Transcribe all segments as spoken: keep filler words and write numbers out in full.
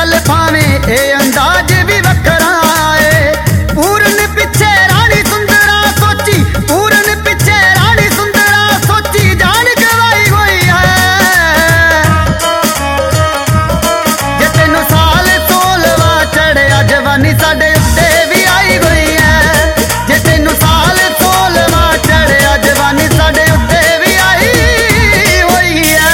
गल भावे ए अंदाज भी वखरा है। पूरन पिछे रानी सुंदरा सोची, पूरन पिछे रानी सुंदरा सोची जान गवाई हुई है। जे तेनू साल सोलवा चढ़िया जवानी साडे उत्ते भी आई गई है। जे तेनू साल सोलवा चढ़िया जवानी साडे उत्ते भी आई हुई है।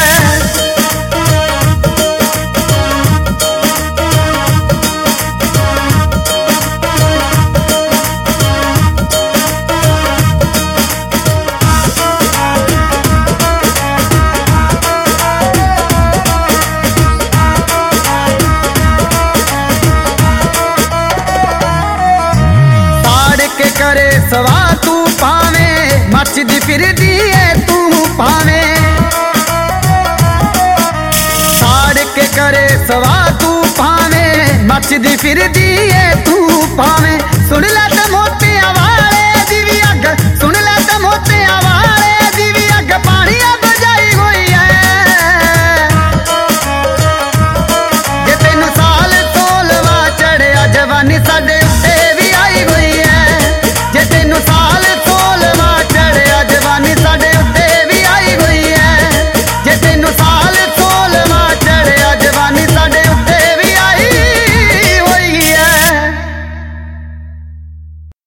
करे सवा तू पावे मचदी फिरदी है तू पावे। साड़ के करे सवा तू पावे मचदी फिरदी है तू पावे। सुन ले ते मोती